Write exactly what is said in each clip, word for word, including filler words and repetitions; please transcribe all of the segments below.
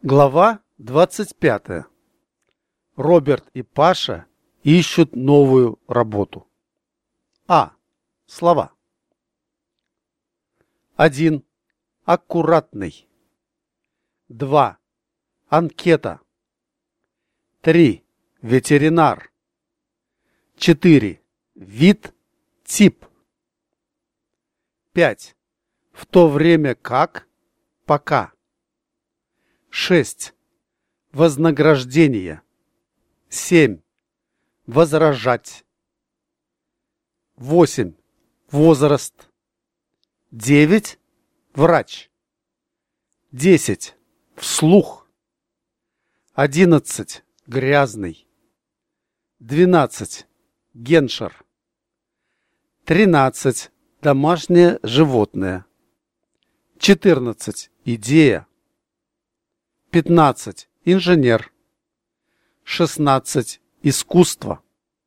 Глава двадцать пятая. Роберт и Паша ищут новую работу. А. Слова. один. Аккуратный. два. Анкета. три. Ветеринар. четыре. Вид, тип. пять. В то время как, пока. шесть. Вознаграждение. семь. Возражать. восемь. Возраст. девять. Врач. десять. Вслух. одиннадцать. Грязный. двенадцать. Геншер. тринадцать. Домашнее животное. четырнадцать. Идея. пятнадцать. Инженер. шестнадцать. Искусство.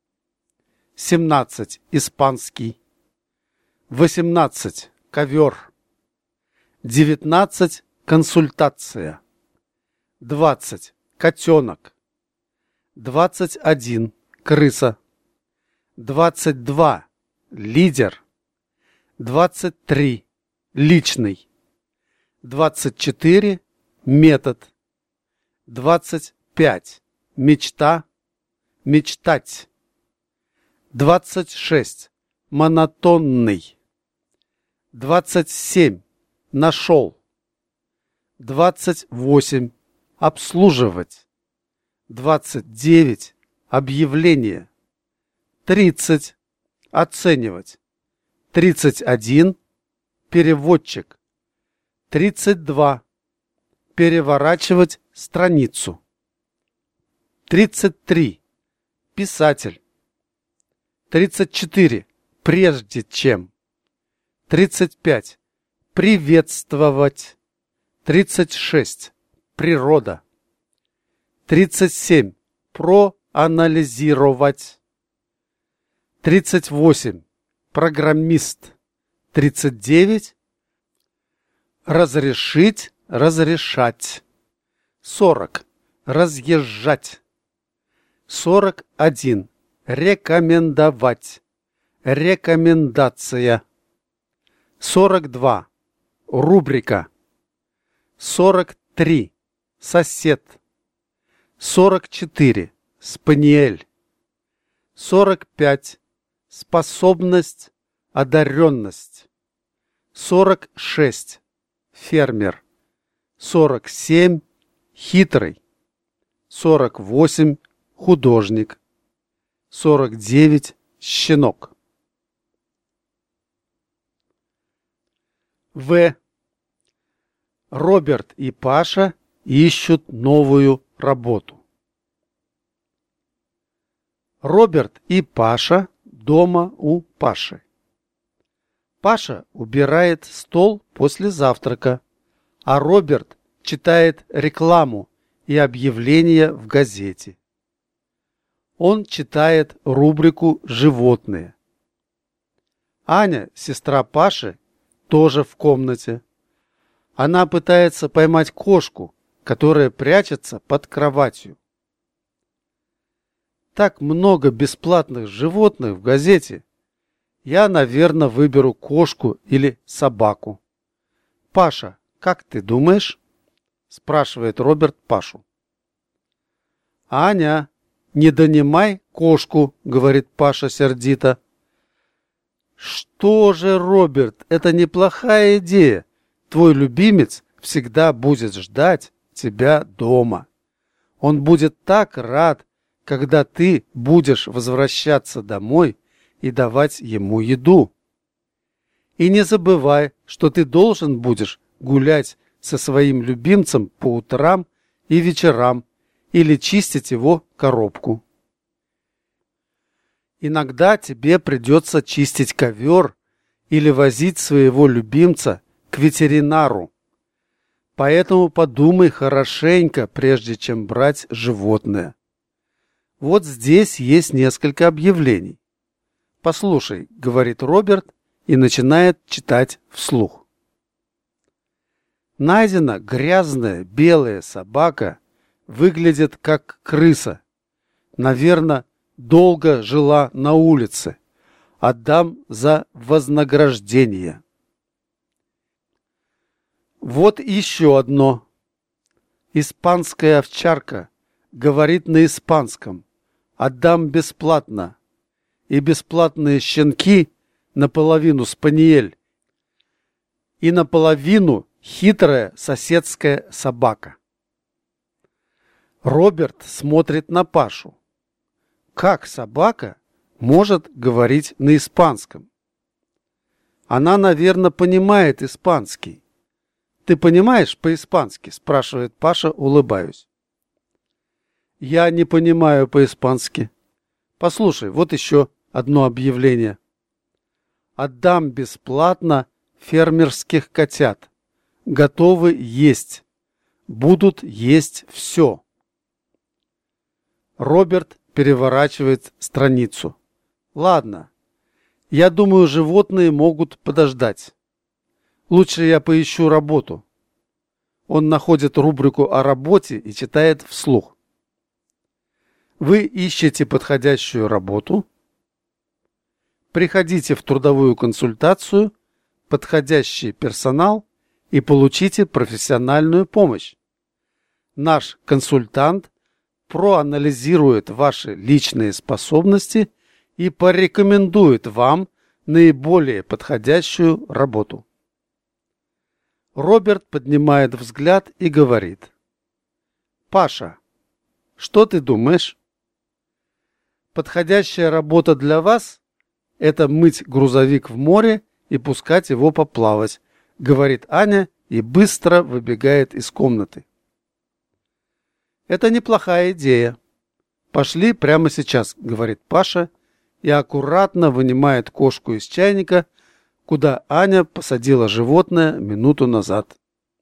семнадцать. Испанский. восемнадцать. Ковер. девятнадцать. Консультация. двадцать. Котенок. двадцать один. Крыса. двадцать два. Лидер. двадцать три. Личный. двадцать четыре. Метод. двадцать пять. Мечта. Мечтать. двадцать шесть. Монотонный. двадцать семь. Нашел. двадцать восемь. Обслуживать. двадцать девять. Объявление. тридцать. Оценивать. тридцать один. Переводчик. тридцать два. Переворачивать страницу. тридцать три. Писатель. тридцать четыре. Прежде чем. тридцать пять. Приветствовать. тридцать шесть. Природа. тридцать семь. Проанализировать. тридцать восемь. Программист. тридцать девять. Разрешить. Разрешать. сорок. Разъезжать. сорок один. Рекомендовать. Рекомендация. сорок два. Рубрика. сорок три. Сосед. сорок четыре. Спаниель. сорок пять. Способность. Одаренность. сорок шесть. Фермер. сорок семь. Хитрый. сорок восемь. Художник. сорок девять. Щенок. В. Роберт и Паша ищут новую работу. Роберт и Паша дома у Паши. Паша убирает стол после завтрака, а Роберт читает рекламу и объявления в газете. Он читает рубрику «Животные». Аня, сестра Паши, тоже в комнате. Она пытается поймать кошку, которая прячется под кроватью. Так много бесплатных животных в газете. Я, наверное, выберу кошку или собаку. Паша, как ты думаешь? Спрашивает Роберт Пашу. Аня, не донимай кошку, говорит Паша сердито. Что же, Роберт, это неплохая идея. Твой любимец всегда будет ждать тебя дома. Он будет так рад, когда ты будешь возвращаться домой и давать ему еду. И не забывай, что ты должен будешь гулять со своим любимцем по утрам и вечерам или чистить его коробку. Иногда тебе придется чистить ковер или возить своего любимца к ветеринару. Поэтому подумай хорошенько, прежде чем брать животное. Вот здесь есть несколько объявлений. Послушай, говорит Роберт и начинает читать вслух. Найдена грязная белая собака, выглядит как крыса. Наверное, долго жила на улице. Отдам за вознаграждение. Вот еще одно. Испанская овчарка говорит на испанском. Отдам бесплатно. И бесплатные щенки наполовину спаниель. И наполовину хитрая соседская собака. Роберт смотрит на Пашу. Как собака может говорить на испанском? Она, наверное, понимает испанский. Ты понимаешь по-испански? Спрашивает Паша, улыбаюсь. Я не понимаю по-испански. Послушай, вот еще одно объявление. Отдам бесплатно фермерских котят. Готовы есть. Будут есть все. Роберт переворачивает страницу. Ладно. Я думаю, животные могут подождать. Лучше я поищу работу. Он находит рубрику о работе и читает вслух. Вы ищете подходящую работу. Приходите в трудовую консультацию, подходящий персонал и получите профессиональную помощь. Наш консультант проанализирует ваши личные способности и порекомендует вам наиболее подходящую работу. Роберт поднимает взгляд и говорит. Паша, что ты думаешь? Подходящая работа для вас – это мыть грузовик в море и пускать его поплавать, говорит Аня и быстро выбегает из комнаты. Это неплохая идея. Пошли прямо сейчас, говорит Паша и аккуратно вынимает кошку из чайника, куда Аня посадила животное минуту назад.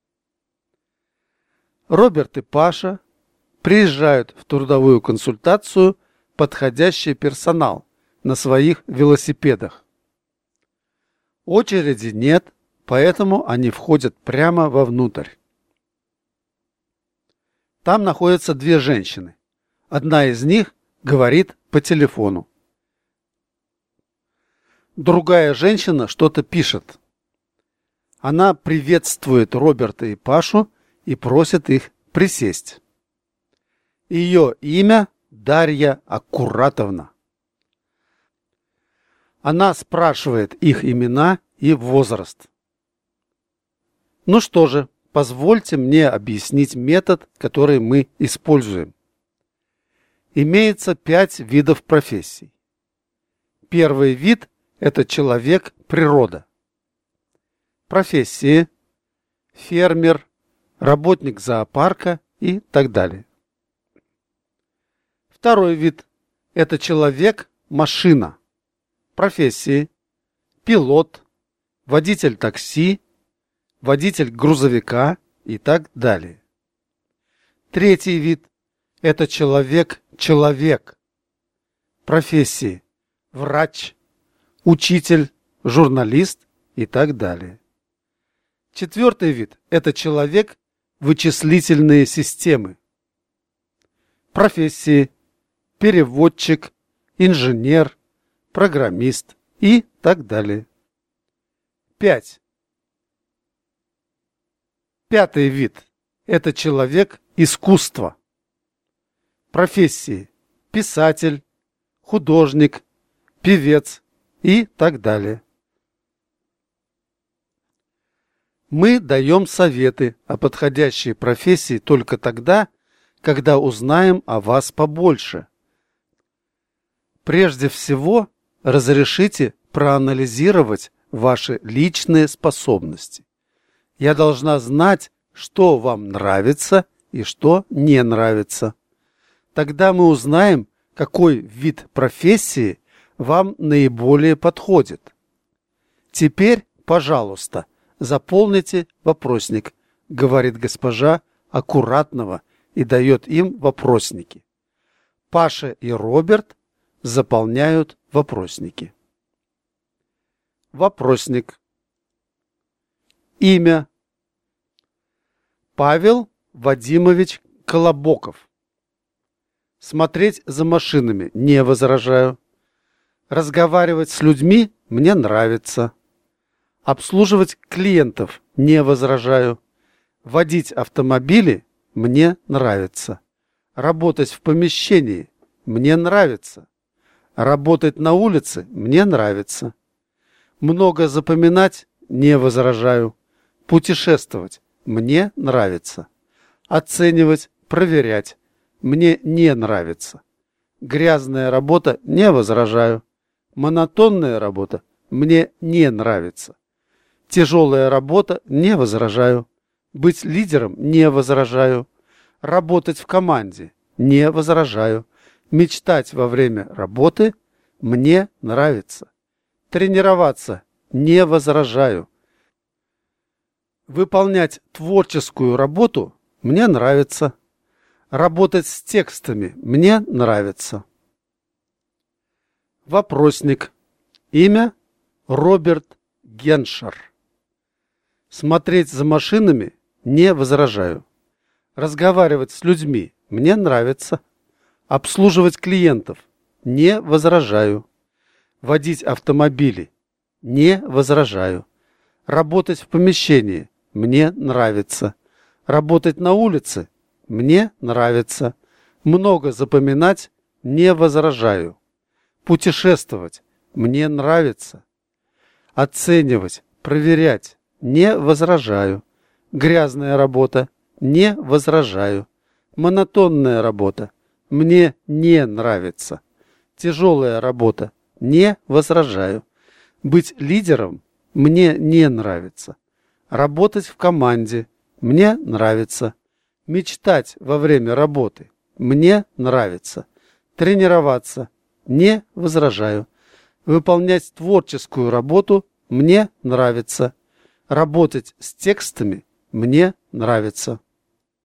Роберт и Паша приезжают в трудовую консультацию подходящий персонал на своих велосипедах. Очереди нет, поэтому они входят прямо вовнутрь. Там находятся две женщины. Одна из них говорит по телефону. Другая женщина что-то пишет. Она приветствует Роберта и Пашу и просит их присесть. Ее имя Дарья Аккуратовна. Она спрашивает их имена и возраст. Ну что же, позвольте мне объяснить метод, который мы используем. Имеется пять видов профессий. Первый вид – это человек-природа. Профессии – фермер, работник зоопарка и так далее. Второй вид – это человек-машина. Профессии – пилот, водитель такси, водитель грузовика и так далее. Третий вид – это человек-человек. Профессии – врач, учитель, журналист и так далее. Четвертый вид – это человек-вычислительные системы. Профессии – переводчик, инженер, программист и так далее. Пять. Пятый вид – это человек искусства. Профессии – писатель, художник, певец и так далее. Мы даем советы о подходящей профессии только тогда, когда узнаем о вас побольше. Прежде всего, разрешите проанализировать ваши личные способности. Я должна знать, что вам нравится и что не нравится. Тогда мы узнаем, какой вид профессии вам наиболее подходит. Теперь, пожалуйста, заполните вопросник, говорит госпожа Аккуратного и дает им вопросники. Паша и Роберт заполняют вопросники. Вопросник. Имя. Павел Вадимович Колобоков. Смотреть за машинами не возражаю. Разговаривать с людьми мне нравится. Обслуживать клиентов не возражаю. Водить автомобили мне нравится. Работать в помещении мне нравится. Работать на улице мне нравится. Много запоминать не возражаю. Путешествовать мне нравится. Оценивать, проверять мне не нравится. Грязная работа не возражаю. Монотонная работа мне не нравится. Тяжелая работа не возражаю. Быть лидером не возражаю. Работать в команде не возражаю. Мечтать во время работы мне нравится. Тренироваться не возражаю. Выполнять творческую работу мне нравится. Работать с текстами мне нравится. Вопросник. Имя Роберт Геншер. Смотреть за машинами не возражаю. Разговаривать с людьми мне нравится. Обслуживать клиентов не возражаю. Водить автомобили не возражаю. Работать в помещении мне нравится. Работать на улице мне нравится. Много запоминать не возражаю. Путешествовать мне нравится. Оценивать, проверять не возражаю. Грязная работа не возражаю. Монотонная работа мне не нравится. Тяжелая работа не возражаю. Быть лидером мне не нравится. Работать в команде мне нравится. Мечтать во время работы мне нравится. Тренироваться не возражаю. Выполнять творческую работу мне нравится. Работать с текстами мне нравится.